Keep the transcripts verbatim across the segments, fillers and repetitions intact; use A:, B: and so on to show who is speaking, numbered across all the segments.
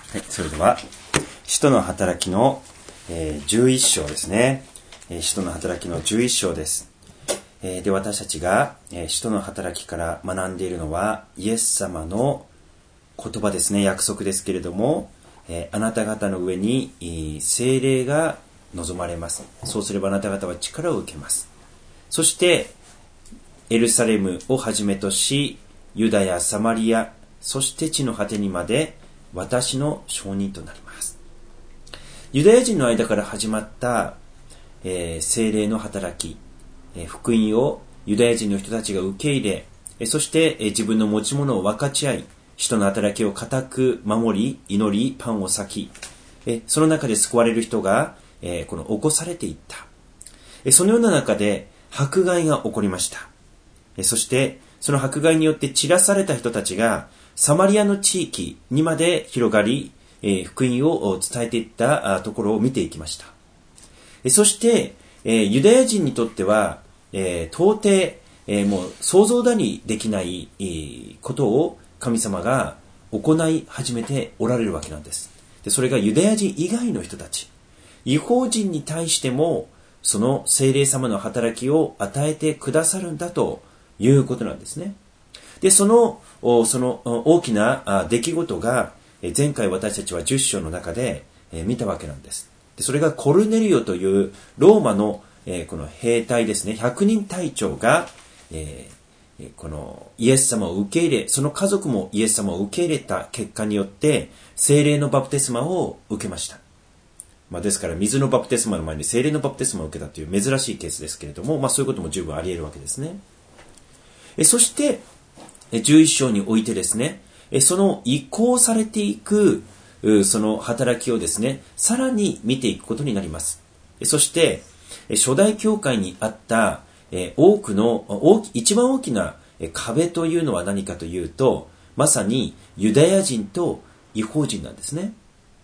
A: はい、それでは使徒の働きの、えー、じゅういっ章ですね、えー、使徒の働きのじゅういっ章です、えー、で私たちが、えー、使徒の働きから学んでいるのはイエス様の言葉ですね、約束ですけれども、えー、あなた方の上に、えー、聖霊が望まれます。そうすればあなた方は力を受けます。そしてエルサレムをはじめとし、ユダヤ、サマリア、そして地の果てにまで私の証人となります。ユダヤ人の間から始まった、えー、聖霊の働き、えー、福音をユダヤ人の人たちが受け入れ、えー、そして、えー、自分の持ち物を分かち合い、使徒の働きを固く守り、祈り、パンを裂き、えー、その中で救われる人が、えー、この起こされていった。えー、そのような中で迫害が起こりました。えー、そしてその迫害によって散らされた人たちがサマリアの地域にまで広がり、えー、福音を伝えていったところを見ていきました。えー、そして、えー、ユダヤ人にとっては、えー、到底、えー、もう想像だにできない、えー、ことを神様が行い始めておられるわけなんです。で、それがユダヤ人以外の人たち、異邦人に対してもその聖霊様の働きを与えてくださるんだということなんですね。で、その、その大きな出来事が前回私たちはじゅっ章の中で見たわけなんです。で、それがコルネリオというローマのこの兵隊ですね、ひゃくにん隊長がこのイエス様を受け入れ、その家族もイエス様を受け入れた結果によって聖霊のバプテスマを受けました。まあ、ですから水のバプテスマの前に聖霊のバプテスマを受けたという珍しいケースですけれども、まあそういうことも十分あり得るわけですね。えそしてじゅういっ章においてですね、その移行されていくその働きをですね、さらに見ていくことになります。そして初代教会にあった多くの大き一番大きな壁というのは何かというと、まさにユダヤ人と異邦人なんですね。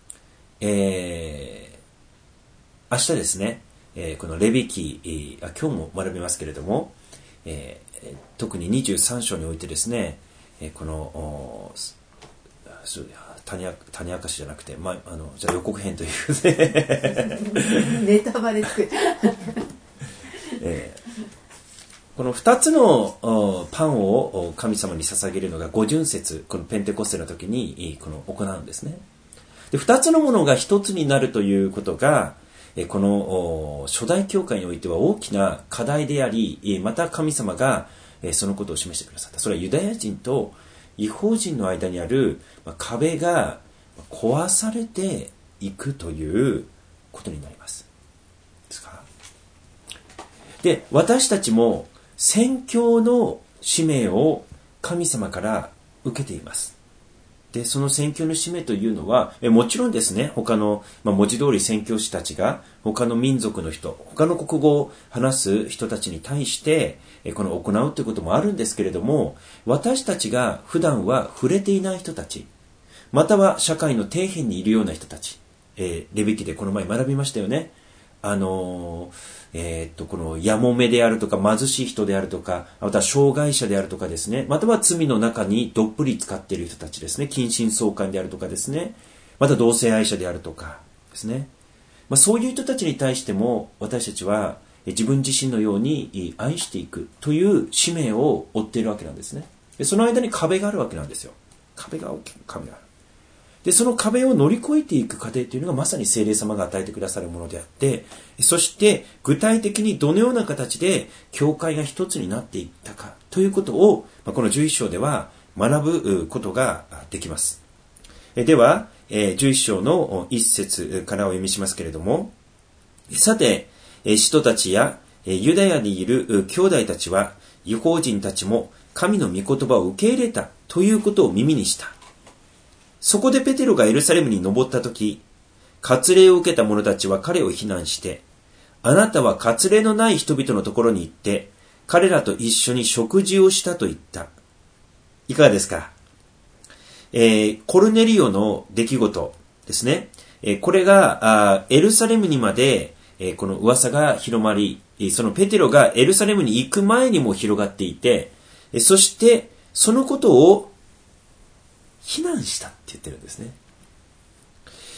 A: えー、明日ですね、このレビ記、あ今日も学びますけれども、えー特ににじゅうさん章においてですね、この種明かしじゃなくて、まあ、あのじゃあ予告編という
B: ネタバレ作る、
A: えー、このふたつのパンを神様に捧げるのが五巡節、このペンテコステの時にこの行うんですね。で、ふたつのものがひとつになるということがこの初代教会においては大きな課題であり、また神様がそのことを示してくださった。それはユダヤ人と異邦人の間にある壁が壊されていくということになります。ですか？で、私たちも宣教の使命を神様から受けています。で、その宣教の使命というのは、えもちろんですね、他の、まあ、文字通り宣教師たちが他の民族の人、他の国語を話す人たちに対してえこの行うということもあるんですけれども、私たちが普段は触れていない人たち、または社会の底辺にいるような人たち、えー、レビ記でこの前学びましたよね。あのーえー、っとこのやもめであるとか貧しい人であるとか、また障害者であるとかですね、または罪の中にどっぷり使っている人たちですね、近親相関であるとかですね、また同性愛者であるとかですね、まあ、そういう人たちに対しても私たちは自分自身のように愛していくという使命を負っているわけなんですね。でその間に壁があるわけなんですよ。壁が大きい壁がある。で、その壁を乗り越えていく過程というのがまさに聖霊様が与えてくださるものであって、そして具体的にどのような形で教会が一つになっていったかということを、このじゅういっ章では学ぶことができます。では、じゅういっ章のいち節からお読みしますけれども、さて、使徒たちやユダヤにいる兄弟たちは、異邦人たちも神の御言葉を受け入れたということを耳にした。そこでペテロがエルサレムに登ったとき、割礼を受けた者たちは彼を非難して、あなたは割礼のない人々のところに行って、彼らと一緒に食事をしたと言った。いかがですか？えー、コルネリオの出来事ですね。えー、これがあエルサレムにまで、えー、この噂が広まり、そのペテロがエルサレムに行く前にも広がっていて、えー、そしてそのことを非難したって言ってるんですね。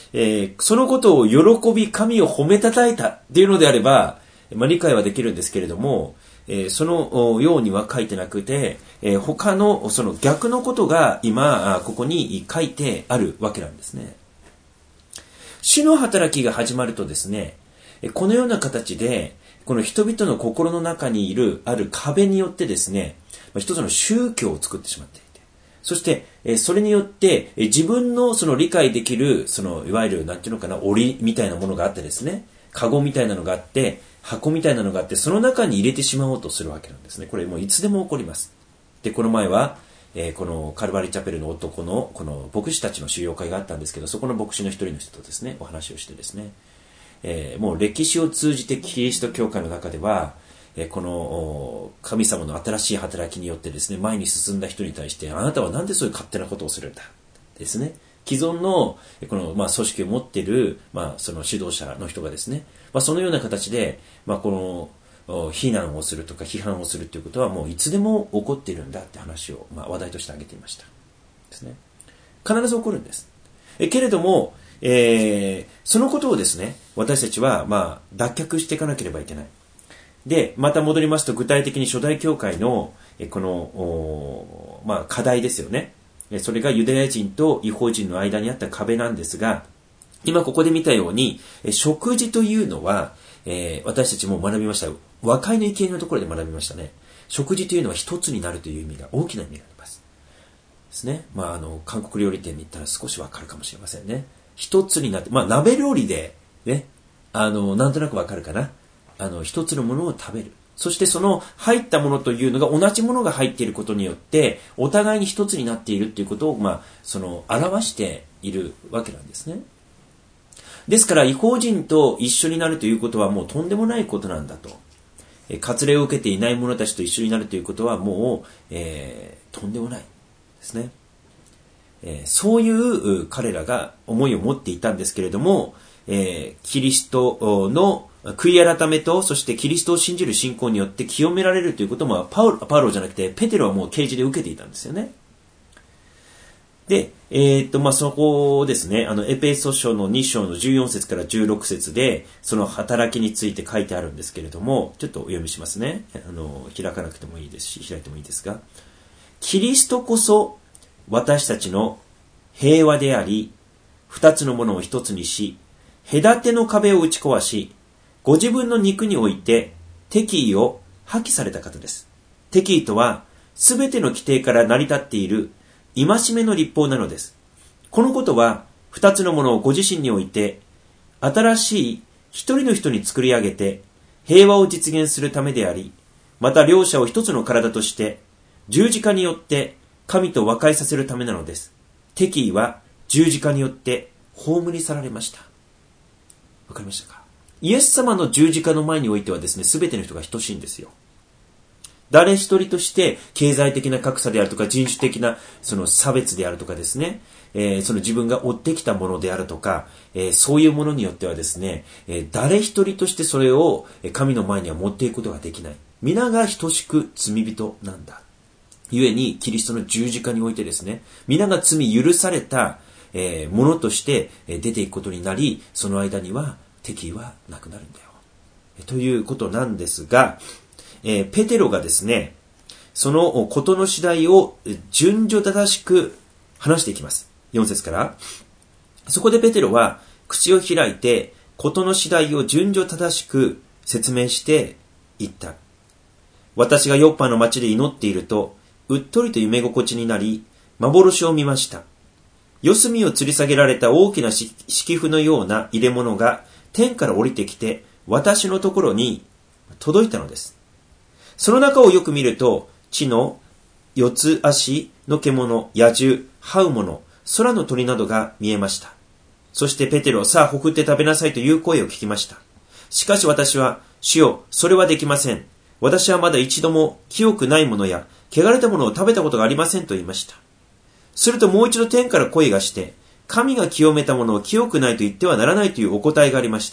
A: えー、そのことを喜び神を褒めたたえたっていうのであれば、まあ、理解はできるんですけれども、えー、そのようには書いてなくて、えー、他のその逆のことが今ここに書いてあるわけなんですね。主の働きが始まるとですね、このような形でこの人々の心の中にいるある壁によってですね、一つの宗教を作ってしまっていて、そしてそれによって自分のその理解できるそのいわゆるなんていうのかな、檻みたいなものがあってですね、カゴみたいなのがあって箱みたいなのがあって、その中に入れてしまおうとするわけなんですね。これもういつでも起こります。で、この前は、えー、このカルバリーチャペルの男のこの牧師たちの修養会があったんですけど、そこの牧師の一人の人とですね、お話をしてですね、えー、もう歴史を通じてキリスト教会の中では、えー、この神様の新しい働きによってですね、前に進んだ人に対して、あなたはなんでそういう勝手なことをするんだですね。既存のこの、まあ、組織を持っている、まあ、その指導者の人がですね、まあ、そのような形で、まあ、この非難をするとか批判をするということはもういつでも起こっているんだって話を、まあ、話題として挙げていましたですね。必ず起こるんです。えけれども、えー、そのことをですね、私たちは、まあ、脱却していかなければいけない。で、また戻りますと、具体的に初代教会のこの、まあ、課題ですよね。それがユダヤ人と異邦人の間にあった壁なんですが、今ここで見たように、食事というのは、えー、私たちも学びました。和解の意見のところで学びましたね。食事というのは一つになるという意味が、大きな意味があります。ですね。まあ、あの、韓国料理店に行ったら少しわかるかもしれませんね。一つになって、まあ、鍋料理で、ね、あの、なんとなくわかるかな。あの、一つのものを食べる。そしてその入ったものというのが同じものが入っていることによってお互いに一つになっているということを、まあ、その表しているわけなんですね。ですから異邦人と一緒になるということはもうとんでもないことなんだと。割礼を受けていない者たちと一緒になるということはもう、えー、とんでもないですね。えー、そういう彼らが思いを持っていたんですけれども、えー、キリストの悔い改めと、そしてキリストを信じる信仰によって清められるということも、パウロ、パウロじゃなくて、ペテロはもう啓示で受けていたんですよね。で、えー、っと、まあ、そこですね、あの、エペソ書のに章のじゅうよん節からじゅうろく節で、その働きについて書いてあるんですけれども、ちょっとお読みしますね。あの、開かなくてもいいですし、開いてもいいですが、キリストこそ、私たちの平和であり、二つのものを一つにし、隔ての壁を打ち壊し、ご自分の肉において敵意を破棄された方です。敵意とは、すべての規定から成り立っている戒めの律法なのです。このことは、二つのものをご自身において、新しい一人の人に作り上げて、平和を実現するためであり、また両者を一つの体として、十字架によって神と和解させるためなのです。敵意は十字架によって葬り去られました。わかりましたか？イエス様の十字架の前においてはですね、すべての人が等しいんですよ。誰一人として経済的な格差であるとか人種的なその差別であるとかですね、えー、その自分が追ってきたものであるとか、えー、そういうものによってはですね、えー、誰一人としてそれを神の前には持っていくことができない。皆が等しく罪人なんだ。故にキリストの十字架においてですね、皆が罪許された、えー、ものとして出ていくことになり、その間には敵意はなくなるんだよ。ということなんですが、えー、ペテロがですね、そのことの次第を順序正しく話していきます。よん節から。そこでペテロは口を開いて、ことの次第を順序正しく説明していった。私がヨッパの町で祈っていると、うっとりと夢心地になり、幻を見ました。四隅を吊り下げられた大きな敷布のような入れ物が天から降りてきて、私のところに届いたのです。その中をよく見ると、地の四つ足の獣、野獣、這う者、空の鳥などが見えました。そしてペテロ、さあほふって食べなさいという声を聞きました。しかし私は、主よ、それはできません。私はまだ一度も清くないものや、汚れたものを食べたことがありませんと言いました。するともう一度天から声がして、神が清めたものを清くないと言ってはならないというお答えがありました。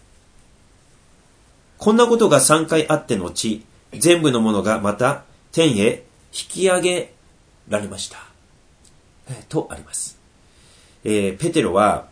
A: こんなことが三回あって後、全部のものがまた天へ引き上げられました。えー、とあります。えー、ペテロは、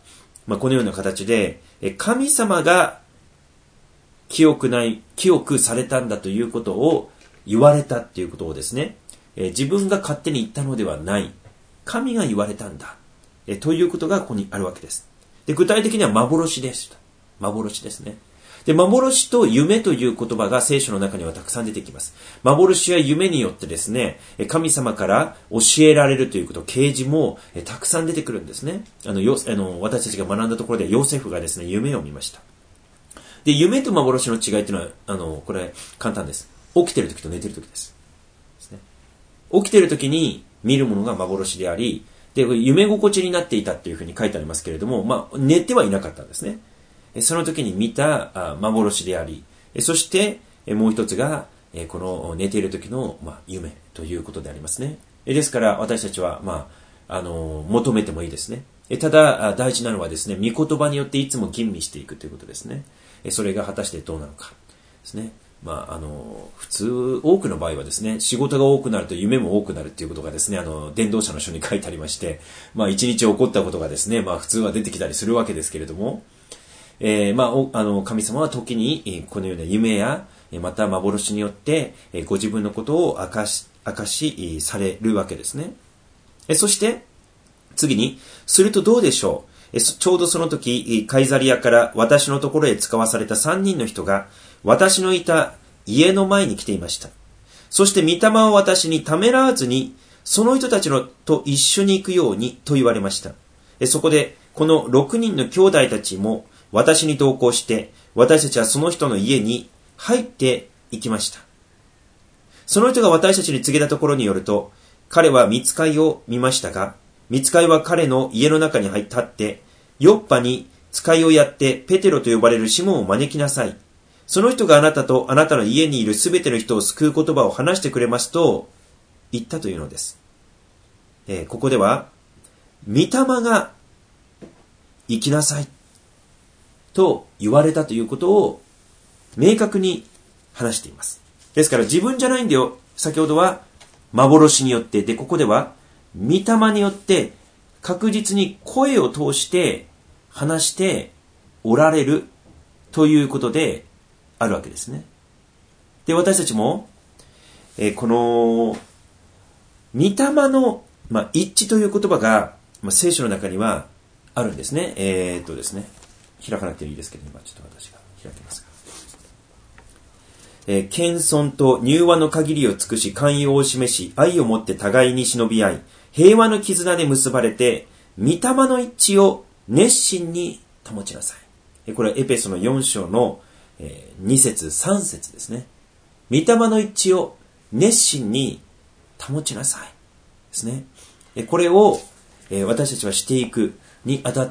A: まあ、このような形で、神様が清くない、清くされたんだということを言われたっていうことをですね、自分が勝手に言ったのではない。神が言われたんだ。ということがここにあるわけです。で、具体的には幻です。幻ですね。で、幻と夢という言葉が聖書の中にはたくさん出てきます。幻や夢によってですね、神様から教えられるということ、啓示もたくさん出てくるんですね。あの、よあの私たちが学んだところでヨセフがですね、夢を見ました。で、夢と幻の違いというのは、あの、これ簡単です。起きてる時と寝てる時です。ですね。起きてる時に見るものが幻であり、で、夢心地になっていたっていうふうに書いてありますけれども、まあ、寝てはいなかったんですね。その時に見た幻であり、そしてもう一つがこの寝ている時の夢ということでありますね。ですから私たちは、まあ、あの求めてもいいですね。ただ大事なのはですね、御言葉によっていつも吟味していくということですね。それが果たしてどうなのかですね。まあ、あの普通多くの場合はですね、仕事が多くなると夢も多くなるということがですね、あの伝道者の書に書いてありまして、まあ一日起こったことがですね、まあ普通は出てきたりするわけですけれども、えー、まあ、あの、神様は時に、このような夢や、また幻によって、ご自分のことを明かし、明かしされるわけですね。そして、次に、するとどうでしょう。ちょうどその時、カイザリアから私のところへ使わされた三人の人が、私のいた家の前に来ていました。そして、御霊を私にためらわずに、その人たちのと一緒に行くようにと言われました。そこで、この六人の兄弟たちも、私に同行して、私たちはその人の家に入って行きました。その人が私たちに告げたところによると、彼は御使いを見ましたが、御使いは彼の家の中に入って立って、ヨッパに使いをやってペテロと呼ばれるシモンを招きなさい。その人があなたとあなたの家にいるすべての人を救う言葉を話してくれますと言ったというのです。えー、ここでは、御霊が行きなさいと言われたということを明確に話しています。ですから自分じゃないんだよ。先ほどは幻によって、で、ここでは御霊によって確実に声を通して話しておられるということであるわけですね。で、私たちも、えー、この御霊の、まあ、一致という言葉が、まあ、聖書の中にはあるんですね。えー、っとですね。開かなくていいですけど、今ちょっと私が開きますが。えー、謙遜と柔和の限りを尽くし、寛容を示し、愛をもって互いに忍び合い、平和の絆で結ばれて、御霊の一致を熱心に保ちなさい。えー、これはエペソのよん章の、えー、に節さん節ですね。御霊の一致を熱心に保ちなさい。ですね。えー、これを、えー、私たちはしていくにあたって、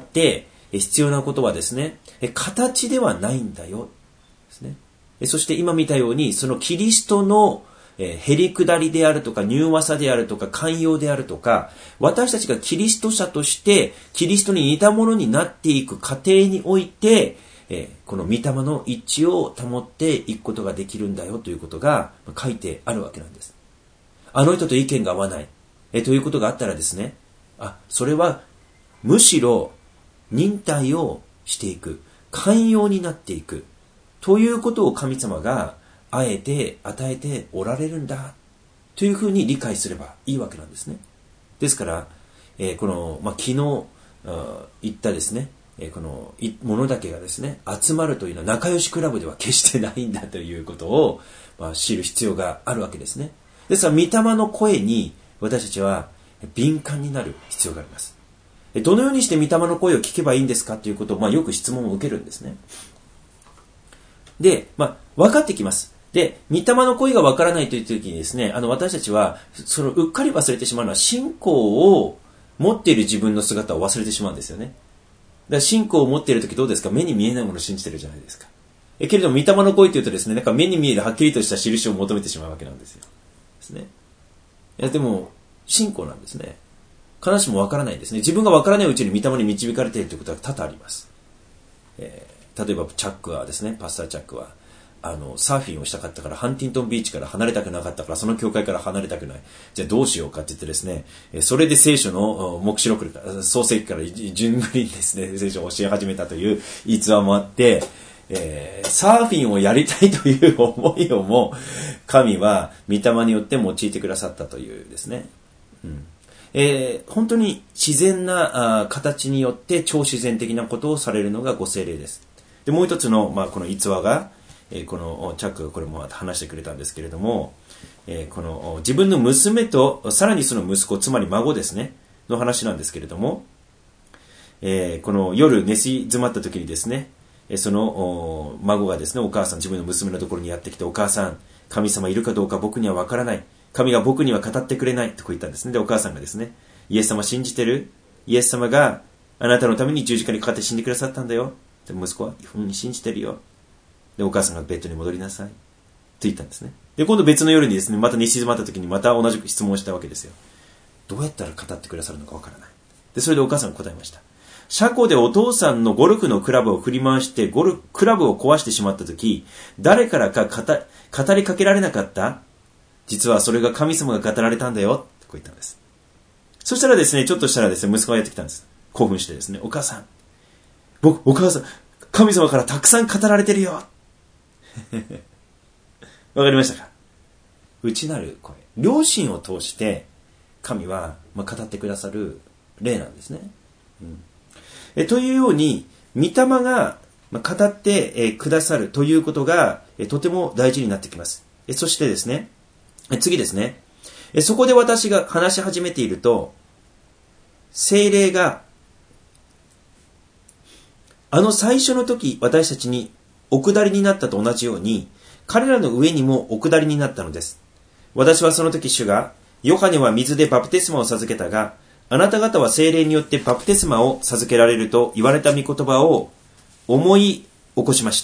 A: 必要なことはですね、形ではないんだよ。ですね。そして今見たように、そのキリストのへりくだりであるとか、柔和さであるとか、寛容であるとか、私たちがキリスト者として、キリストに似たものになっていく過程において、この御霊の一致を保っていくことができるんだよということが書いてあるわけなんです。あの人と意見が合わない、ということがあったらですね、あ、それはむしろ、忍耐をしていく、寛容になっていくということを神様があえて与えておられるんだというふうに理解すればいいわけなんですね。ですから、えー、この、まあ、昨日言ったですね、えー、このものだけがですね集まるというのは仲良しクラブでは決してないんだということを、まあ、知る必要があるわけですね。ですから御霊の声に私たちは敏感になる必要があります。どのようにして御霊の声を聞けばいいんですかということを、まあ、よく質問を受けるんですね。で、まあ、分かってきます。で、御霊の声が分からないという時にですね、あの、私たちは、その、うっかり忘れてしまうのは、信仰を持っている自分の姿を忘れてしまうんですよね。だから信仰を持っている時どうですか？目に見えないものを信じてるじゃないですか。え、けれども、御霊の声というとですね、なんか目に見えるはっきりとした印を求めてしまうわけなんですよ。ですね。いや、でも、信仰なんですね。必ずしもわからないですね。自分がわからないうちに御霊に導かれているということは多々あります。えー、例えばチャックはですね、パスターチャックは、 あの、サーフィンをしたかったから、ハンティントンビーチから離れたくなかったから、その教会から離れたくない。じゃあどうしようかって言ってですね、それで聖書の目視録から、創世記から順繰りにですね、聖書を教え始めたという逸話もあって、えー、サーフィンをやりたいという思いをも、神は御霊によって用いてくださったというですね。うんえー、本当に自然なあ形によって超自然的なことをされるのがご聖霊です。で、もう一つの、まあ、この逸話が、えー、このチャックがこれも話してくれたんですけれども、えー、この自分の娘とさらにその息子、つまり孫ですねの話なんですけれども、えー、この夜寝静まった時にですね、その孫がですね、お母さん、自分の娘のところにやってきて、お母さん、神様いるかどうか僕には分からない、神が僕には語ってくれないとこう言ったんですね。で、お母さんがですね、イエス様信じてる？イエス様があなたのために十字架にかかって死んでくださったんだよ。で、息子は、うん、信じてるよ。で、お母さんがベッドに戻りなさいと言ったんですね。で、今度別の夜にですね、また寝静まった時にまた同じく質問をしたわけですよ。どうやったら語ってくださるのか分からない。で、それでお母さんが答えました。車庫でお父さんのゴルフのクラブを振り回してゴルフクラブを壊してしまったとき、誰からか語、語りかけられなかった？実はそれが神様が語られたんだよ。こう言ったんです。そしたらですね、ちょっとしたらですね、息子がやってきたんです。興奮してですね、お母さん、僕、お母さん、神様からたくさん語られてるよ。わかりましたか？内なる声。良心を通して神は、まあ、語ってくださる霊なんですね。うんえというように、御霊が語ってくださるということがとても大事になってきます。そしてですね、次ですね、そこで私が話し始めていると、聖霊が、あの最初の時私たちにお下りになったと同じように、彼らの上にもお下りになったのです。私はその時主が、ヨハネは水でバプテスマを授けたが、あなた方は聖霊によってバプテスマを授けられると言われた御言葉を思い起こしました。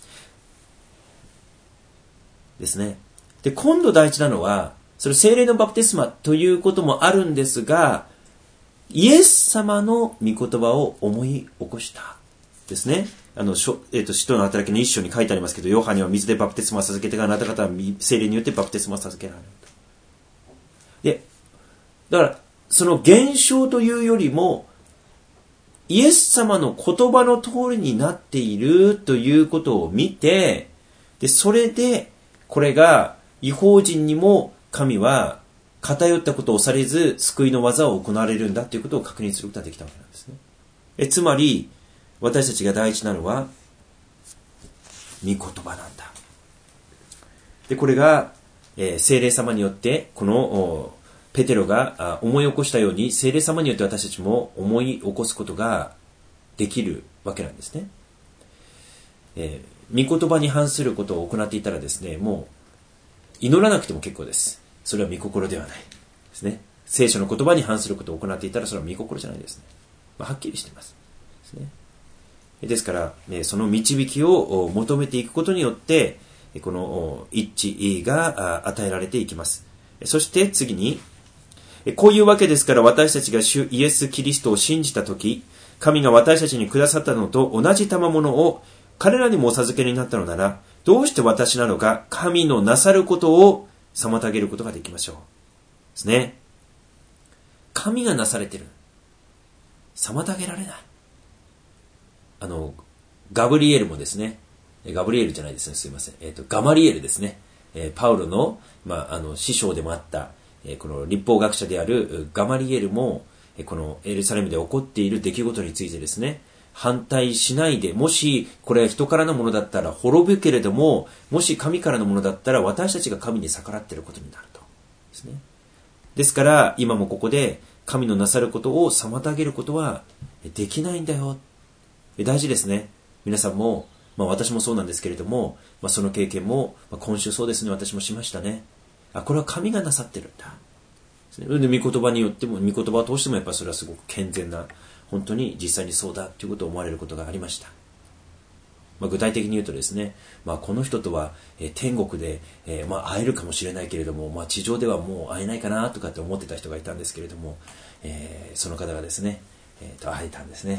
A: ですね。で、今度大事なのは、それ聖霊のバプテスマということもあるんですが、イエス様の御言葉を思い起こしたですね。あの、えっと、使徒の働きの一章に書いてありますけど、ヨハネは水でバプテスマを授けてが、あなた方は聖霊によってバプテスマを授けられると。で、だから、その現象というよりも、イエス様の言葉の通りになっているということを見て、で、それで、これが異邦人にも神は偏ったことをされず、救いの技を行われるんだということを確認することができたわけなんですね。えつまり、私たちが大事なのは、御言葉なんだ。で、これが、えー、聖霊様によって、この、ペテロが思い起こしたように、聖霊様によって私たちも思い起こすことができるわけなんですね。えー、御言葉に反することを行っていたらですね、もう祈らなくても結構です。それは御心ではないですね。聖書の言葉に反することを行っていたらそれは御心じゃないですね。まあ、はっきりしていますですね。ですから、ね、その導きを求めていくことによってこの一致が与えられていきます。そして次に、こういうわけですから私たちが主イエス・キリストを信じたとき、神が私たちにくださったのと同じ賜物を彼らにもお授けになったのなら、どうして私なのか神のなさることを妨げることができましょう。ですね。神がなされている。妨げられない。あの、ガブリエルもですね、ガブリエルじゃないですね、すいません。えっと、ガマリエルですね。えー、パウロの、まあ、あの、師匠でもあった、えー、この立法学者であるガマリエルも、えー、このエルサレムで起こっている出来事についてですね、反対しないで、もしこれは人からのものだったら滅ぶけれども、もし神からのものだったら私たちが神に逆らっていることになると。ですね。ですから、今もここで神のなさることを妨げることはできないんだよ。大事ですね。皆さんも、まあ私もそうなんですけれども、まあ、その経験も、まあ、今週そうですね、私もしましたね。あ、これは神がなさってるんだ。で、御言葉によっても、御言葉を通してもやっぱりそれはすごく健全な、本当に実際にそうだということを思われることがありました。まあ、具体的に言うとですね、まあ、この人とは、えー、天国で、えーまあ、会えるかもしれないけれども、まあ、地上ではもう会えないかなとかって思ってた人がいたんですけれども、えー、その方がですね、えー、と会えたんですね。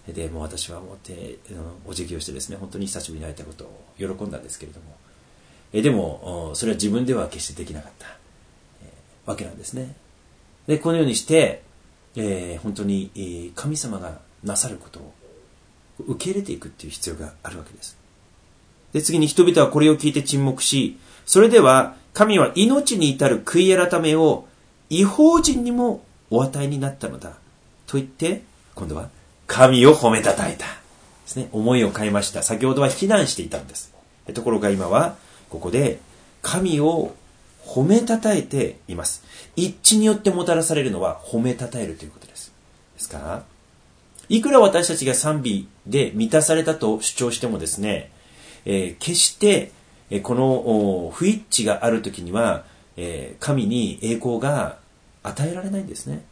A: で、もう私はもう手、お辞儀をしてですね、本当に久しぶりに会えたことを喜んだんですけれども、えでも、それは自分では決してできなかった、えー、わけなんですね。で、このようにして、えー、本当に、えー、神様がなさることを受け入れていくっていう必要があるわけです。で、次に人々はこれを聞いて沈黙し、それでは神は命に至る悔い改めを異邦人にもお与えになったのだと言って、今度は神を褒めたたえたですね。思いを変えました。先ほどは非難していたんです。ところが今はここで神を褒めたたえています。一致によってもたらされるのは褒めたたえるということです。ですから、いくら私たちが賛美で満たされたと主張してもですね、えー、決して、えー、この不一致があるときには、えー、神に栄光が与えられないんですね。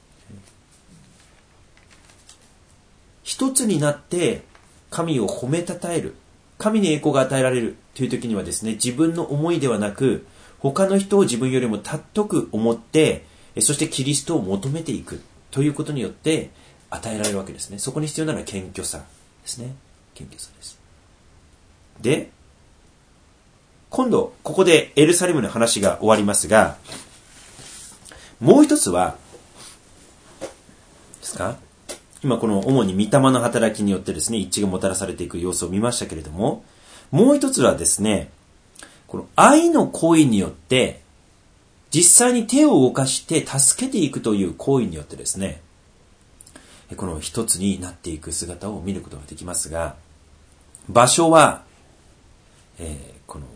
A: 一つになって神を褒めたたえる、神に栄光が与えられるというときにはですね、自分の思いではなく、他の人を自分よりも尊く思って、そしてキリストを求めていくということによって与えられるわけですね。そこに必要なのは謙虚さですね。謙虚さです。で、今度ここでエルサレムの話が終わりますが、もう一つはですか、今この主に御霊の働きによってですね、一致がもたらされていく様子を見ましたけれども、もう一つはですね、この愛の行為によって実際に手を動かして助けていくという行為によってですね、この一つになっていく姿を見ることができますが、場所は、えー、この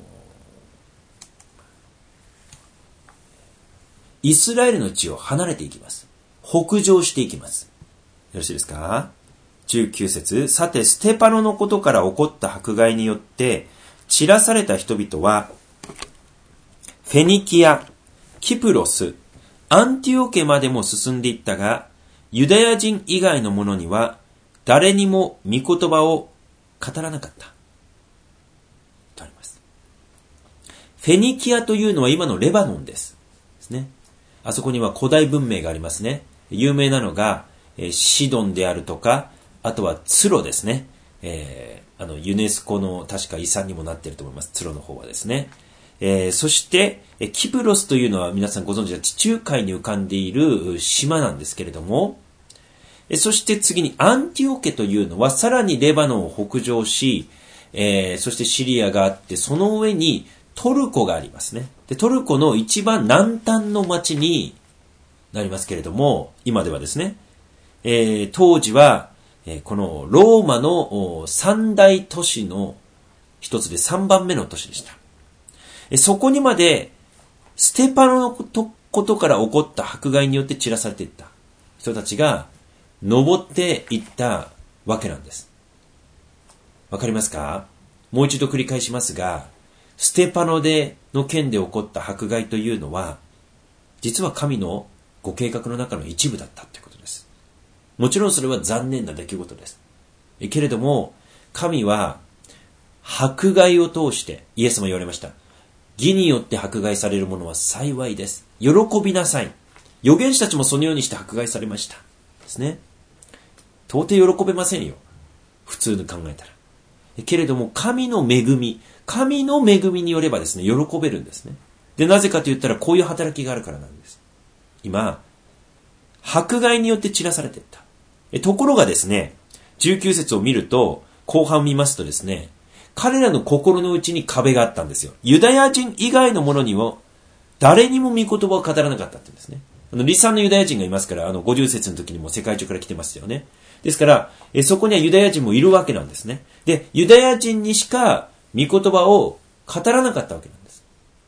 A: イスラエルの地を離れていきます。北上していきます。よろしいですか？じゅうきゅう節、さてステパノのことから起こった迫害によって散らされた人々はフェニキア、キプロス、アンティオケまでも進んでいったが、ユダヤ人以外の者には誰にも御言葉を語らなかった。とあります。フェニキアというのは今のレバノンです。ですね。あそこには古代文明がありますね。有名なのが、えー、シドンであるとか、あとはツロですね。えー、あのユネスコの確か遺産にもなっていると思います。ツロの方はですね。えー、そして、えー、キプロスというのは皆さんご存知の地中海に浮かんでいる島なんですけれども、えー、そして次にアンティオケというのはさらにレバノンを北上し、えー、そしてシリアがあって、その上にトルコがありますね。で、トルコの一番南端の町になりますけれども、今ではですね、えー、当時は、えー、このローマの三大都市の一つで三番目の都市でした。えー、そこにまでステパノのことことから起こった迫害によって散らされていった人たちが登っていったわけなんです。わかりますか？もう一度繰り返しますが、ステパノでの件で起こった迫害というのは、実は神のご計画の中の一部だったということです。もちろんそれは残念な出来事です。けれども、神は迫害を通して、イエスも言われました。義によって迫害される者は幸いです。喜びなさい。預言者たちもそのようにして迫害されました。ですね。到底喜べませんよ。普通に考えたら。けれども、神の恵み、神の恵みによればですね、喜べるんですね。で、なぜかと言ったら、こういう働きがあるからなんです。今、迫害によって散らされていった。えところがですね、じゅうきゅう節を見ると、後半見ますとですね、彼らの心の内に壁があったんですよ。ユダヤ人以外の者にも、誰にも御言葉を語らなかったって言うんですね。あの、離散のユダヤ人がいますから、あの、ごじゅう節の時にも世界中から来てますよね。ですから、えそこにはユダヤ人もいるわけなんですね。で、ユダヤ人にしか御言葉を語らなかったわけなんです。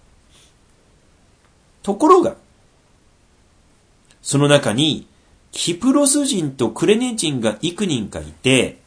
A: ところが、その中に、キプロス人とクレネ人が幾人かいて、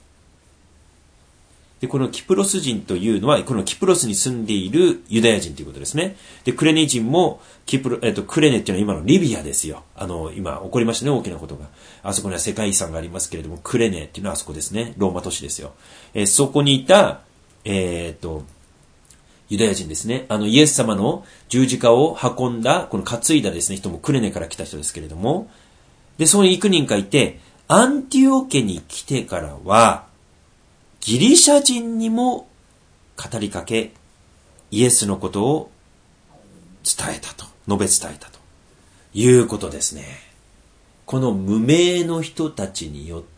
A: で、このキプロス人というのは、このキプロスに住んでいるユダヤ人ということですね。で、クレネ人も、キプロ、えっと、クレネっていうのは今のリビアですよ。あの、今起こりましたね、大きなことが。あそこには世界遺産がありますけれども、クレネっていうのはあそこですね。ローマ都市ですよ。えー、そこにいた、えー、っと、ユダヤ人ですね。あの、イエス様の十字架を運んだ、この担いだですね、人もクレネから来た人ですけれども、で、その幾人かいて、 アンティオケに来てからは、ギリシャ人にも語りかけ、イエスのことを伝えたと、述べ伝えたということですね。この無名の人たちによって、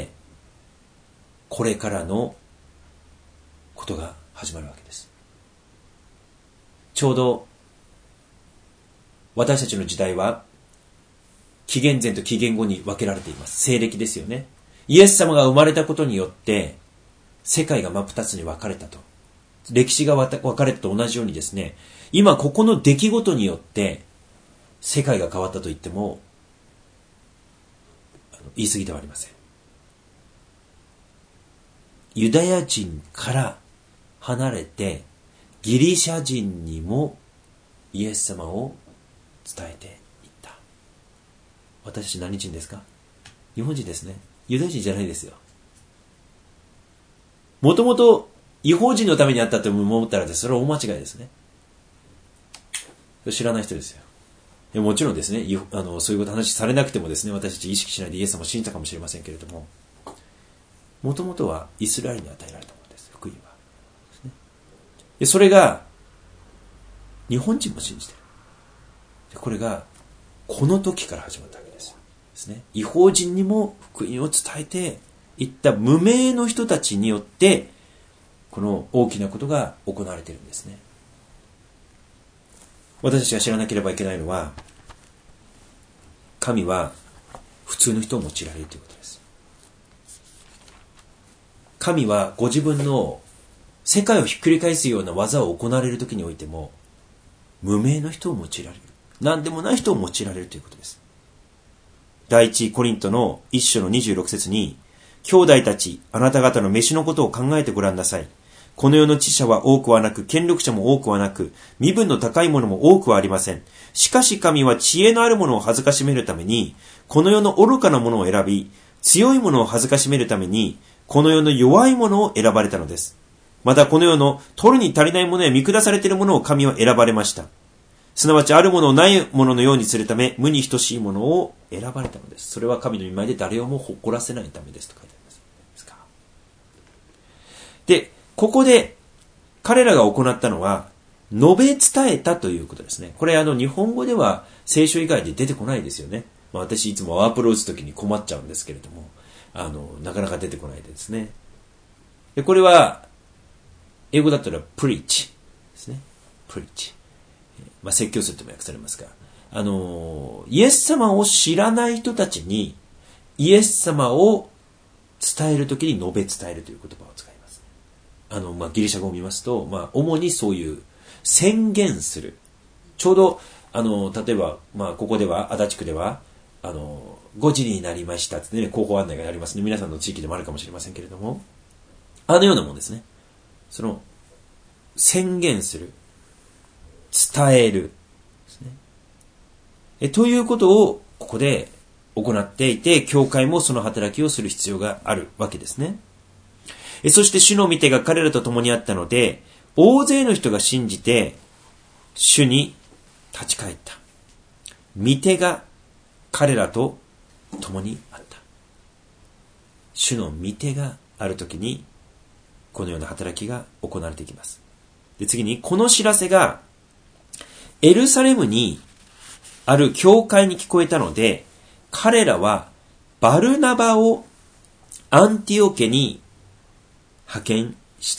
A: これからのことが始まるわけです。ちょうど、私たちの時代は、紀元前と紀元後に分けられています。西暦ですよね。イエス様が生まれたことによって、世界が真っ二つに分かれたと。歴史が分かれたと同じようにですね、今ここの出来事によって、世界が変わったと言っても、言い過ぎではありません。ユダヤ人から離れて、ギリシャ人にもイエス様を伝えていった。私たち何人ですか？日本人ですね。ユダヤ人じゃないですよ。もともと異邦人のためにあったと思ったらです、それは大間違いですね。知らない人ですよ。いやもちろんですね、あのそういうこと話されなくてもですね、私たち意識しないでイエス様を信じたかもしれませんけれども、もともとはイスラエルに与えられたものです。福音は。でそれが日本人も信じている。でこれがこの時から始まったわけです。ですね。異邦人にも福音を伝えていった無名の人たちによってこの大きなことが行われているんですね。私たちが知らなければいけないのは、神は普通の人を用いられるということです。神はご自分の世界をひっくり返すような技を行われる時においても、無名の人を用いられる。何でもない人を用いられるということです。第一コリントの一章のにじゅうろく節に、兄弟たち、あなた方の飯のことを考えてごらんなさい。この世の知者は多くはなく、権力者も多くはなく、身分の高いものも多くはありません。しかし神は知恵のあるものを恥ずかしめるために、この世の愚かなものを選び、強いものを恥ずかしめるために、この世の弱いものを選ばれたのです。またこの世の取るに足りないものや見下されているものを神は選ばれました。すなわちあるものをないもののようにするため、無に等しいものを選ばれたのです。それは神の御前で誰をも誇らせないためですと書いてあります。ですか。で、ここで彼らが行ったのは、述べ伝えたということですね。これあの日本語では聖書以外で出てこないですよね。まあ、私いつもワープロ打つときに困っちゃうんですけれども、あの、なかなか出てこないですね。で、これは、英語だったら preach ですね。preach。まあ、説教するとも訳されますが、あの、イエス様を知らない人たちに、イエス様を伝えるときに述べ伝えるという言葉を使います。あの、まあ、ギリシャ語を見ますと、まあ、主にそういう宣言する。ちょうど、あの、例えば、まあ、ここでは、足立区では、あの、ごじになりましたってね、広報案内がありますね。皆さんの地域でもあるかもしれませんけれども、あのようなもんですね。その、宣言する。伝えるですね。えということをここで行っていて、教会もその働きをする必要があるわけですね。えそして主の御手が彼らと共にあったので、大勢の人が信じて主に立ち返った。御手が彼らと共にあった。主の御手があるときにこのような働きが行われていきます。で、次にこの知らせがエルサレムにある教会に聞こえたので、彼らはバルナバをアンティオケに派遣した。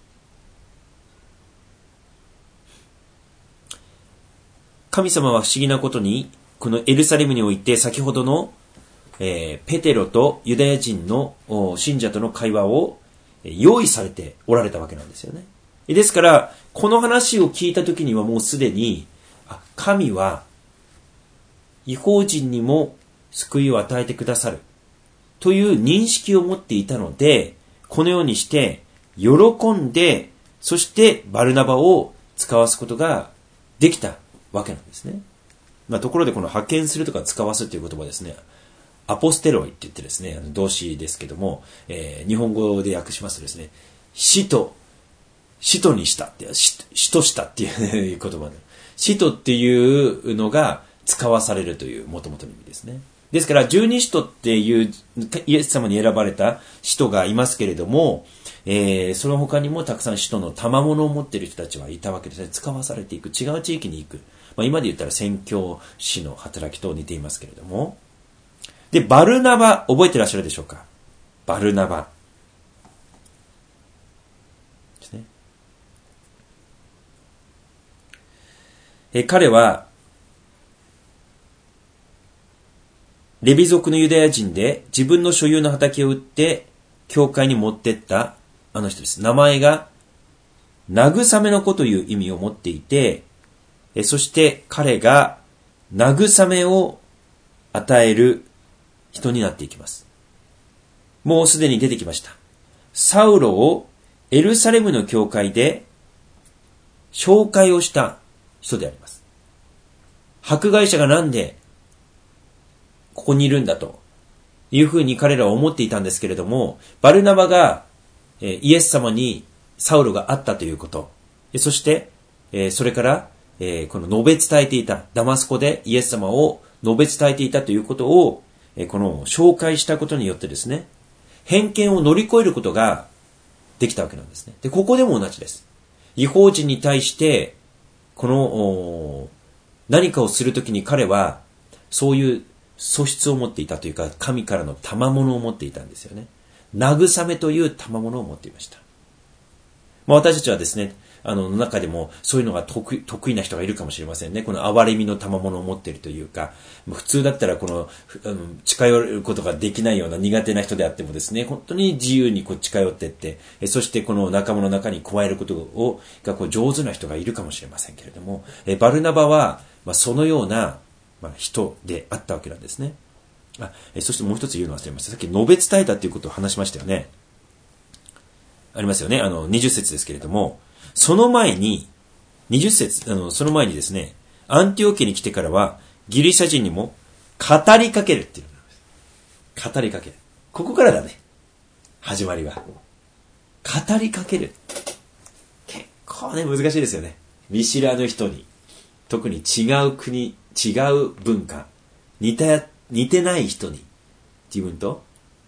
A: 神様は不思議なことに、このエルサレムにおいて先ほどの、えー、ペテロとユダヤ人の信者との会話を用意されておられたわけなんですよね。ですから、この話を聞いたときにはもうすでに、あ、神は異邦人にも救いを与えてくださるという認識を持っていたので、このようにして喜んで、そしてバルナバを使わすことができたわけなんですね。まあ、ところでこの派遣するとか使わすという言葉はですね、アポステロイって言ってですね、動詞ですけども、えー、日本語で訳しますとですね、使徒使徒にしたって、使徒したっていう言葉で。使徒っていうのが使わされるという元々の意味ですね。 ですから十二使徒っていうイエス様に選ばれた使徒がいますけれども、えー、その他にもたくさん使徒の賜物を持っている人たちはいたわけですね。使わされていく、違う地域に行く。まあ、今で言ったら宣教師の働きと似ていますけれども。で、バルナバ、覚えてらっしゃるでしょうか？バルナバ。ですね。えー、彼は、レビ族のユダヤ人で自分の所有の畑を売って教会に持ってったあの人です。名前が慰めの子という意味を持っていて、そして彼が慰めを与える人になっていきます。もうすでに出てきました。サウロをエルサレムの教会で紹介をした人であります。迫害者がなんでここにいるんだというふうに彼らは思っていたんですけれども、バルナバがイエス様にサウロがあったということ、そしてそれからこの述べ伝えていた、ダマスコでイエス様を述べ伝えていたということをこの紹介したことによってですね、偏見を乗り越えることができたわけなんですね。で、ここでも同じです。異邦人に対してこの何かをするときに彼はそういう素質を持っていたというか、神からの賜物を持っていたんですよね。慰めという賜物を持っていました。まあ、私たちはですね、あの中でもそういうのが得意、得意な人がいるかもしれませんね。この憐れみの賜物を持っているというか、普通だったらこの、あの近寄ることができないような苦手な人であってもですね、本当に自由にこう近寄っていって、そしてこの仲間の中に加えることをがこう上手な人がいるかもしれませんけれども、バルナバは、まあ、そのようなまあ、人であったわけなんですね。あ、えそしてもう一つ言うの忘れました。さっき述べ伝えたということを話しましたよね。ありますよね。あのにじゅっ節ですけれども、その前ににじゅっ節、あのその前にですね、アンティオケに来てからはギリシャ人にも語りかけるっていうのがあります。語りかける。ここからだね。始まりは。語りかける。結構ね難しいですよね。見知らぬ人に、特に違う国。違う文化、似た、似てない人に自分と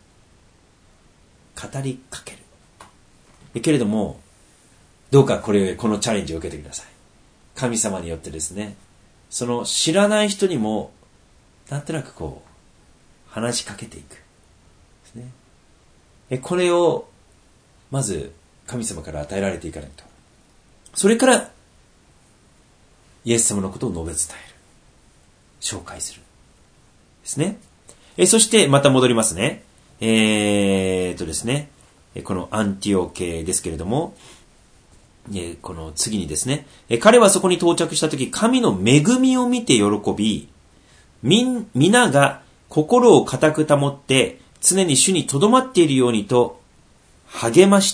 A: 語りかける。けれども、どうかこれ、このチャレンジを受けてください。神様によってですね、その知らない人にも、なんとなくこう、話しかけていく。ですね。えこれを、まず、神様から与えられていかないと。それから、イエス様のことを述べ伝える。紹介する。ですね。え、そしてまた戻りますね。えーっとですね。このアンティオケですけれども、えこの次にですね。彼はそこに到着したとき、神の恵みを見て喜び、みん、皆が心を固く保って、常に主に留まっているようにと励ました。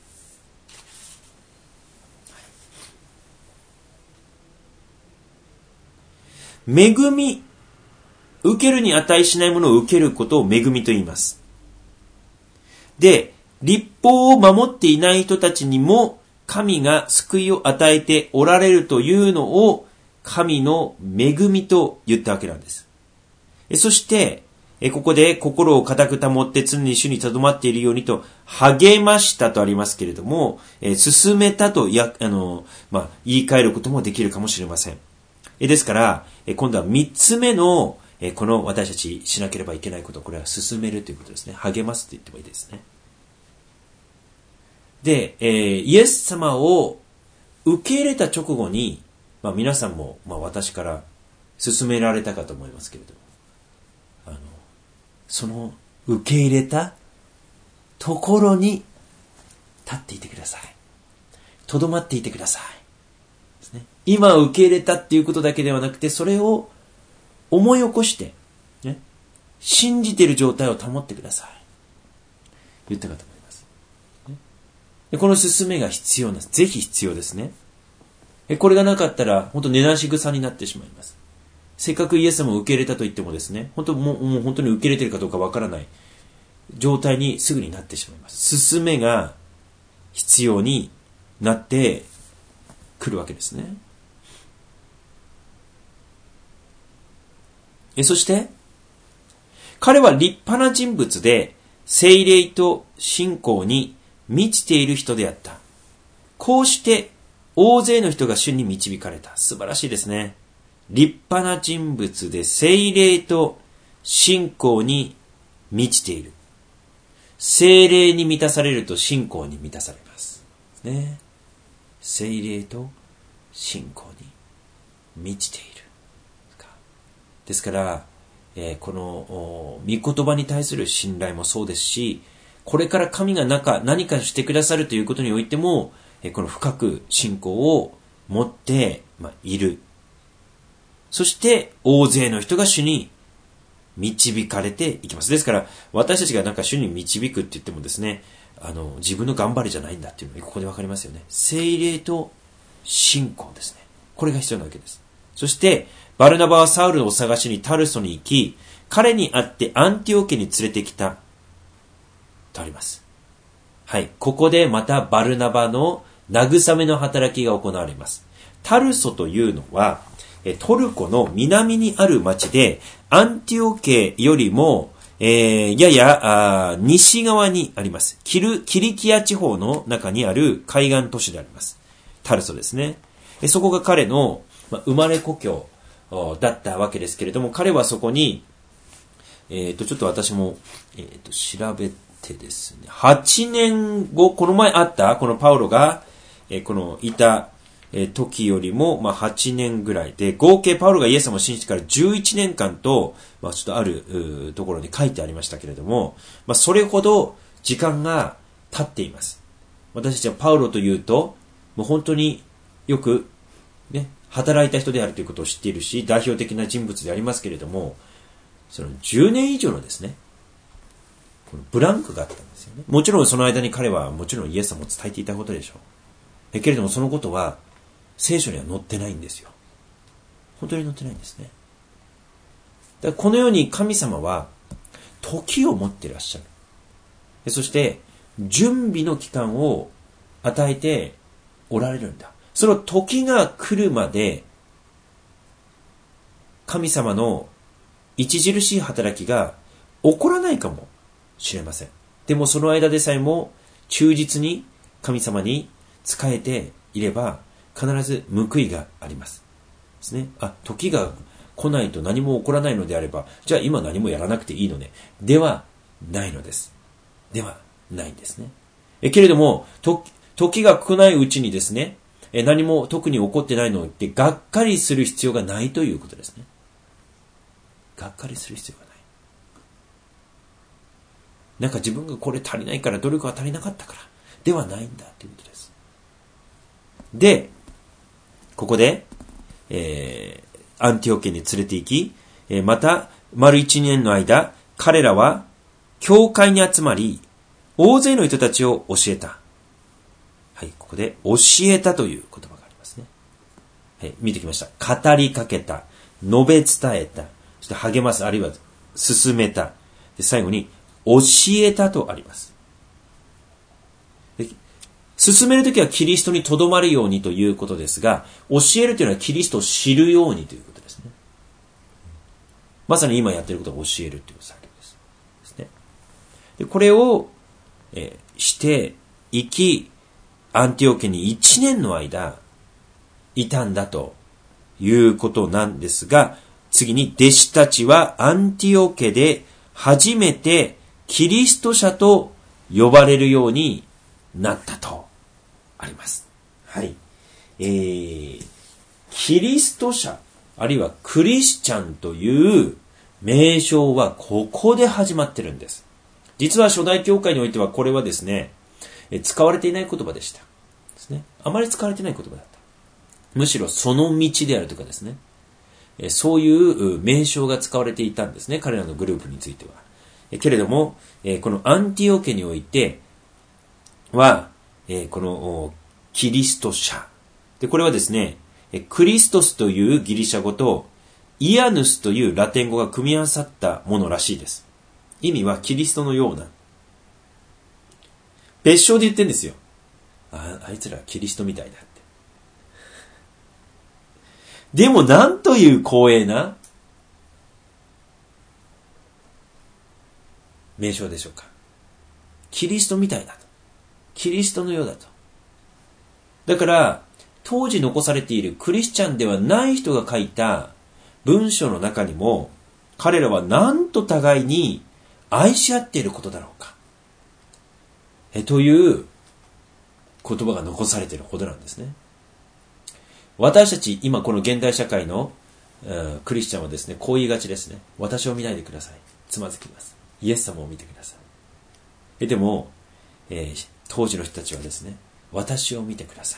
A: 恵み、受けるに値しないものを受けることを恵みと言います。で、律法を守っていない人たちにも神が救いを与えておられるというのを神の恵みと言ったわけなんです。そして、ここで心を固く保って常に主に留まっているようにと励ましたとありますけれども、進めたとやあの、まあ、言い換えることもできるかもしれません。ですから、今度は三つ目の、この私たちしなければいけないこと、これは進めるということですね。励ますと言ってもいいですね。で、イエス様を受け入れた直後に、まあ、皆さんも、まあ、私から勧められたかと思いますけれども、あの、その受け入れたところに立っていてください。とどまっていてください。今受け入れたっていうことだけではなくて、それを思い起こして、ね、信じている状態を保ってください。言ったかと思います。ね、でこの勧めが必要なんです。ぜひ必要ですね。これがなかったら、本当根なし草になってしまいます。せっかくイエス様を受け入れたと言ってもですね、本当もう、もう本当に受け入れているかどうかわからない状態にすぐになってしまいます。勧めが必要になってくるわけですね。えそして彼は立派な人物で、聖霊と信仰に満ちている人であった。こうして大勢の人が主に導かれた。素晴らしいですね。立派な人物で聖霊と信仰に満ちている。聖霊に満たされると信仰に満たされます。ね。聖霊と信仰に満ちている。ですから、えー、この御言葉に対する信頼もそうですし、これから神が何か、何かしてくださるということにおいても、えー、この深く信仰を持って、まあ、いる。そして大勢の人が主に導かれていきます。ですから私たちがなんか主に導くって言ってもですね、あの自分の頑張りじゃないんだっていうのがここでわかりますよね。聖霊と信仰ですね。これが必要なわけです。そしてバルナバはサウルを探しにタルソに行き、彼に会ってアンティオ家に連れてきたとあります。はい、ここでまたバルナバの慰めの働きが行われます。タルソというのはトルコの南にある町で、アンティオ家よりも、えー、ややあ西側にあります。キル、キリキア地方の中にある海岸都市であります。タルソですね。そこが彼の、まあ、生まれ故郷だったわけですけれども、彼はそこに、えっと、ちょっと私も、えっと、調べてですね、はちねんご、この前あった、このパウロが、えー、このいた、時よりも、まあ、はちねんぐらいで、合計パウロがイエス様を信じてからじゅういちねんかんと、まあ、ちょっとあるところに書いてありましたけれども、まあ、それほど時間が経っています。私たちはパウロというと、もう本当によく、ね、働いた人であるということを知っているし、代表的な人物でありますけれども、そのじゅうねん以上のですね、このブランクがあったんですよね。もちろんその間に彼はもちろんイエス様を伝えていたことでしょう。えけれどもそのことは、聖書には載ってないんですよ。本当に載ってないんですね。だからこのように神様は時を持っていらっしゃる。そして準備の期間を与えておられるんだ。その時が来るまで神様の著しい働きが起こらないかもしれません。でもその間でさえも忠実に神様に仕えていれば必ず報いがあります。ですね。あ、時が来ないと何も起こらないのであれば、じゃあ今何もやらなくていいのね。ではないのです。ではないんですね。えけれども、と時が来ないうちにですね、え何も特に起こってないのってがっかりする必要がないということですね。がっかりする必要がない。なんか自分がこれ足りないから努力が足りなかったからではないんだということです。で、ここで、えー、アンティオ家に連れて行き、えー、また、丸一年の間、彼らは、教会に集まり、大勢の人たちを教えた。はい、ここで、教えたという言葉がありますね。はい、見てきました。語りかけた。述べ伝えた。そして励ます、あるいは、進めた。で、最後に、教えたとあります。進めるときはキリストにとどまるようにということですが、教えるというのはキリストを知るようにということですね。まさに今やっていることを教えるという作業です。ですね。で、これを、えー、していき、アンティオ家にいちねんの間いたんだということなんですが、次に弟子たちはアンティオ家で初めてキリスト者と呼ばれるようになったとあります。はい。えー、キリスト者、あるいはクリスチャンという名称はここで始まってるんです。実は初代教会においてはこれはですね、使われていない言葉でした。ですね。あまり使われていない言葉だった。むしろその道であるとかですね。そういう名称が使われていたんですね。彼らのグループについては。けれども、このアンティオ家においては、このキリスト者。で、これはですね、クリストスというギリシャ語とイアヌスというラテン語が組み合わさったものらしいです。意味はキリストのような。別称で言ってんですよ。あ、あいつらキリストみたいだって。でもなんという光栄な名称でしょうか。キリストみたいだと。キリストのようだと。だから、当時残されているクリスチャンではない人が書いた文章の中にも、彼らはなんと互いに愛し合っていることだろうか。えという言葉が残されているほどなんですね。私たち、今この現代社会の、うん、クリスチャンはですね、こう言いがちですね。私を見ないでください。つまずきます。イエス様を見てください。えでも、えー、当時の人たちはですね、私を見てください。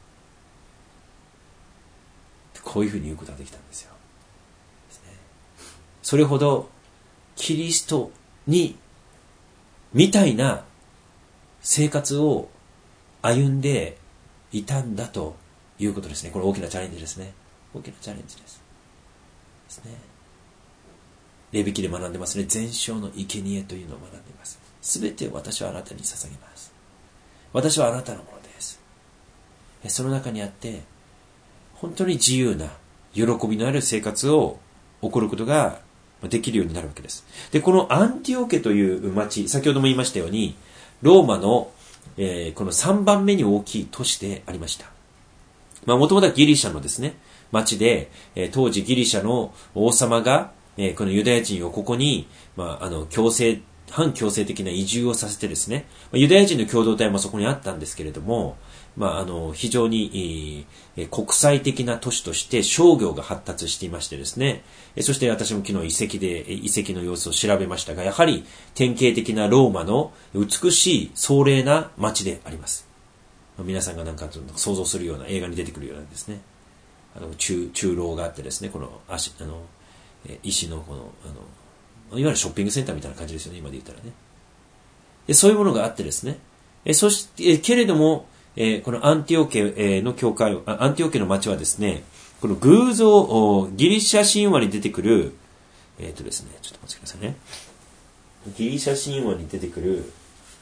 A: こういうふうに言うことができたんですよ。ですね、それほどキリストにみたいな生活を歩んでいたんだということですね。これ大きなチャレンジですね。大きなチャレンジです。ですね。レビ記で学んでますね。全焼の生贄というのを学んでいます。すべて私はあなたに捧げます。私はあなたのものです。その中にあって本当に自由な喜びのある生活を送ることができるようになるわけです。で、このアンティオケという町、先ほども言いましたように、ローマの、えー、このさんばんめに大きい都市でありました。まあ、もともとはギリシャのですね、町で、えー、当時ギリシャの王様が、えー、このユダヤ人をここに、まあ、あの、強制、反強制的な移住をさせてですね、ユダヤ人の共同体もそこにあったんですけれども、まあ、あの、非常に、えー、国際的な都市として商業が発達していましてですね、そして私も昨日遺跡で、遺跡の様子を調べましたが、やはり典型的なローマの美しい壮麗な街であります。皆さんがなんか想像するような映画に出てくるようなんですね。あの、中、中楼があってですね、この足、あの、石のこの、あの、いわゆるショッピングセンターみたいな感じですよね、今で言ったらね。でそういうものがあってですね、えそして、えけれども、えー、このアンティオケの教会、アンティオケの町はですね、この偶像、ギリシャ神話に出てくる、えっとですね、ちょっと待ってくださいね。ギリシャ神話に出てくる、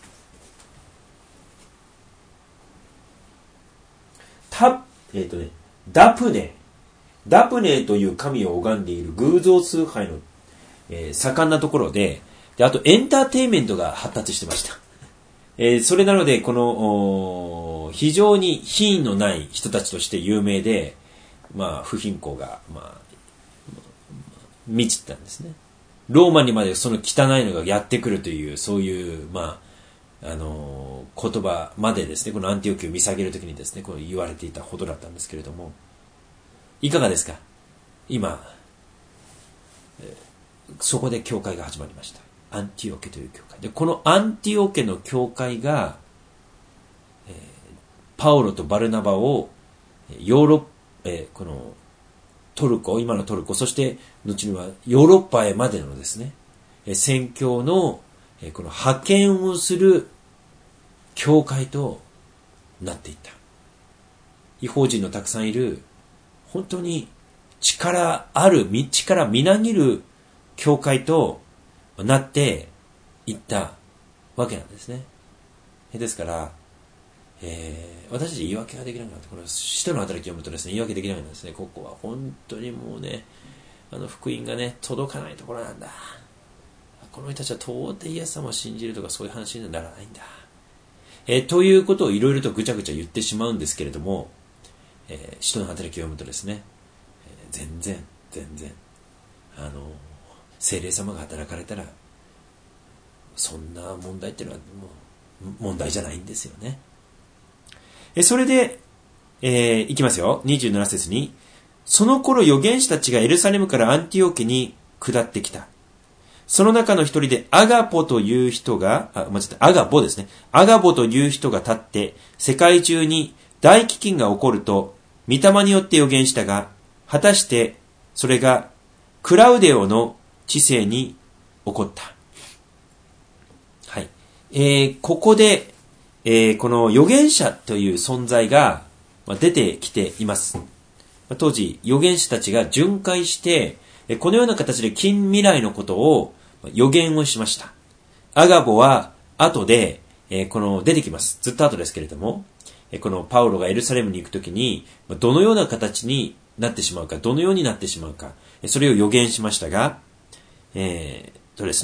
A: タ、えっとね、ダプネ、ダプネという神を拝んでいる偶像崇拝の、えー、盛んなところで、で、あとエンターテインメントが発達してました。えー、それなので、この、非常に品のない人たちとして有名で、まあ、不貧困が、まあ、満ちてたんですね。ローマにまでその汚いのがやってくるという、そういう、まあ、あのー、言葉までですね、このアンティオキを見下げるときにですね、こう言われていたほどだったんですけれども、いかがですか？今、えー、そこで教会が始まりました。アンティオケという教会で、このアンティオケの教会が、えー、パウロとバルナバをヨーロッパ、えー、このトルコ、今のトルコ、そして後にはヨーロッパへまでのですね、えー、宣教の、えー、この派遣をする教会となっていった。異邦人のたくさんいる本当に力ある、力みなぎる教会となっていったわけなんですね。ですから、えー、私たち言い訳ができなくなって、この使徒の働きを読むとですね、言い訳できなくなるんですね。ここは本当にもうね、あの福音がね、届かないところなんだ。この人たちは到底イエス様を信じるとかそういう話にならないんだ。えー、ということをいろいろとぐちゃぐちゃ言ってしまうんですけれども、えー、使徒の働きを読むとですね、えー、全然、全然、あの、聖霊様が働かれたら、そんな問題っていうのはもう問題じゃないんですよね。えそれで、えー、いきますよ。にじゅうなな節に、その頃預言者たちがエルサレムからアンティオケに下ってきた。その中の一人でアガポという人が、あ、間違った、アガボですね。アガボという人が立って、世界中に大飢饉が起こると、御霊によって預言したが、果たしてそれがクラウデオの治世に起こった。はい。えー、ここで、えー、この預言者という存在が出てきています。当時、預言者たちが巡回して、このような形で近未来のことを予言をしました。アガボは後で、えー、この出てきます。ずっと後ですけれども、このパウロがエルサレムに行くときに、どのような形になってしまうか、どのようになってしまうか、それを予言しましたが、えー、とですね、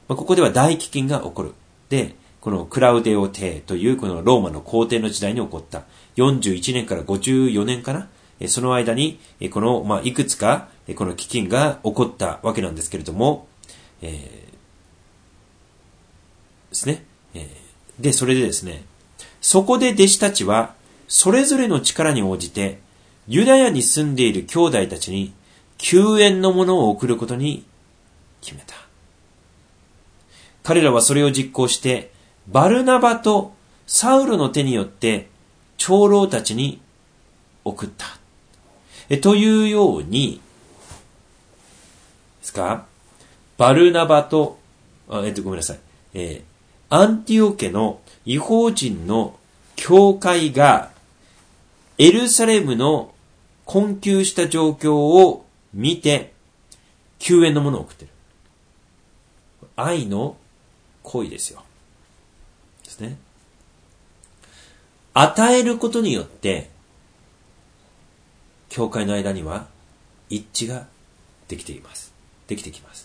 A: まあ、ここでは大飢饉が起こる。で、このクラウデオ帝というこのローマの皇帝の時代に起こったよんじゅういちねんからごじゅうよねんかな、その間にこの、まあ、いくつかこの飢饉が起こったわけなんですけれども、えー、ですね。で、それでですね、そこで弟子たちはそれぞれの力に応じてユダヤに住んでいる兄弟たちに救援のものを送ることに決めた。彼らはそれを実行してバルナバとサウルの手によって長老たちに送った。えというようにですか、バルナバと、あえっとごめんなさい、えー、アンティオケの異邦人の教会がエルサレムの困窮した状況を見て救援のものを送っている。愛の行為ですよ。ですね。与えることによって教会の間には一致ができています。できてきます。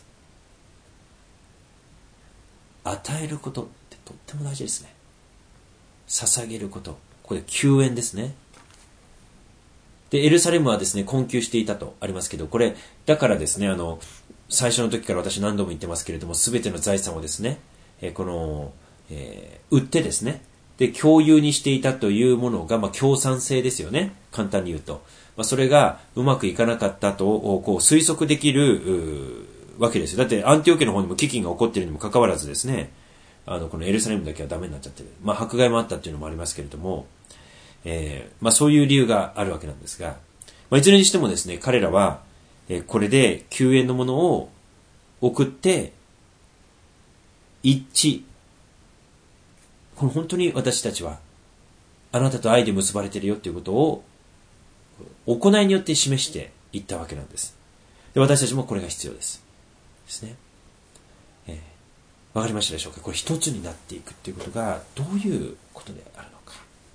A: 与えることってとっても大事ですね。捧げること。これ救援ですね。で、エルサレムはですね、困窮していたとありますけど、これ、だからですね、あの、最初の時から私何度も言ってますけれども、すべての財産をですね、えこの、えー、売ってですね、で、共有にしていたというものが、まあ、共産性ですよね。簡単に言うと。まあ、それがうまくいかなかったと、こう、推測できる、わけですよ。だって、アンティオケの方にも飢饉が起こっているにもかかわらずですね、あの、このエルサレムだけはダメになっちゃってる。まあ、迫害もあったっていうのもありますけれども、えー、まあ、そういう理由があるわけなんですが、まあ、いずれにしてもですね、彼らは、えー、これで救援のものを送って、一致。この本当に私たちは、あなたと愛で結ばれているよということを、行いによって示していったわけなんです。で、私たちもこれが必要です。ですね。えー、わかりましたでしょうか。これ一つになっていくということが、どういうことであるのか。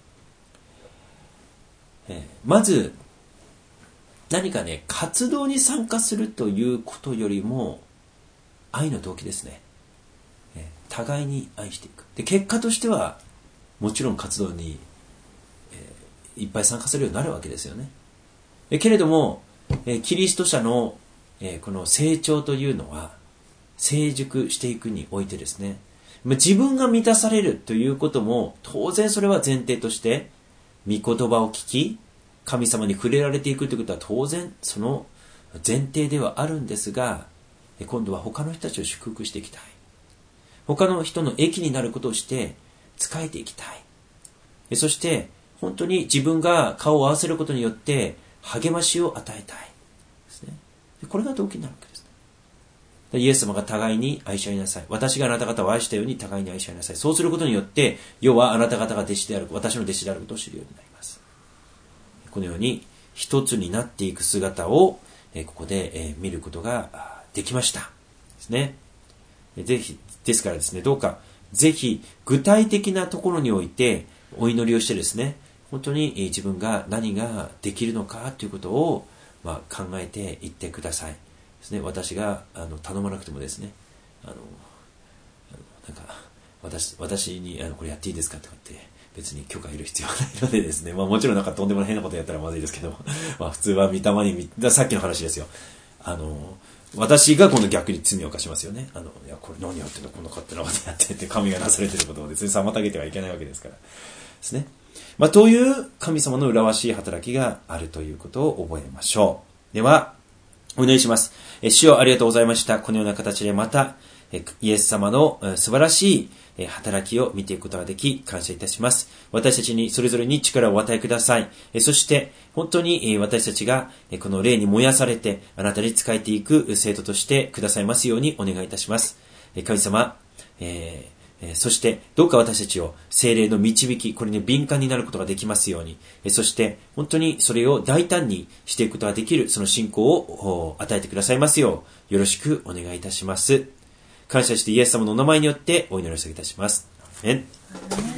A: えー、まず、何かね、活動に参加するということよりも、愛の動機ですね。えー、互いに愛していく。で、結果としては、もちろん活動に、えー、いっぱい参加するようになるわけですよね。えけれども、えー、キリスト者の、えー、この成長というのは、成熟していくにおいてですね、自分が満たされるということも、当然それは前提として、御言葉を聞き、神様に触れられていくということは当然その前提ではあるんですが、今度は他の人たちを祝福していきたい。他の人の益になることをして仕えていきたい。そして本当に自分が顔を合わせることによって励ましを与えたいですね。これが動機になるわけですね。イエス様が互いに愛し合いなさい。私があなた方を愛したように互いに愛し合いなさい。そうすることによって世はあなた方が弟子である、私の弟子であることを知るようになります。このように一つになっていく姿をここで見ることができましたですね。ぜひですからですね、どうかぜひ具体的なところにおいてお祈りをしてですね、本当に自分が何ができるのかということをまあ考えていってくださいですね。私があの頼まなくてもですね、あのなんか私私にあのこれやっていいですかとかって別に許可いる必要はないのでですね、まあもちろんなんかとんでもない変なことやったらまずいですけど、まあ普通は御霊に、さっきの話ですよ。あの、私が今度逆に罪を犯しますよね。あの、いや、これ何やってんだ、こんな勝手なことやってって神がなされていることを別に妨げてはいけないわけですから。ですね。まあという神様の麗しい働きがあるということを覚えましょう。では、お祈りします。え主よありがとうございました。このような形でまた、イエス様の素晴らしい働きを見ていくことができ感謝いたします。私たちにそれぞれに力をお与えください。そして本当に私たちがこの霊に燃やされてあなたに仕えていく生徒としてくださいますようにお願いいたします。神様、えー、そしてどうか私たちを聖霊の導き、これに敏感になることができますように、そして本当にそれを大胆にしていくことができるその信仰を与えてくださいますようよろしくお願いいたします。感謝してイエス様のお名前によってお祈りをいたします。アーメン。